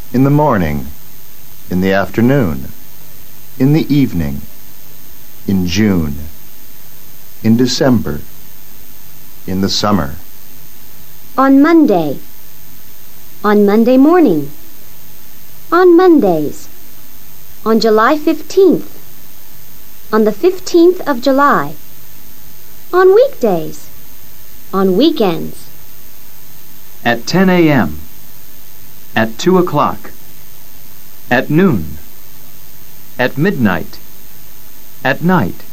In the morning. In the afternoon. In the evening. In June. In December. In the summer. On Monday. On Monday morning. On Mondays. On July 15th. On the 15th of July. On weekdays. On weekends. At 10 a.m. At 2 o'clock. At noon. At midnight. At night.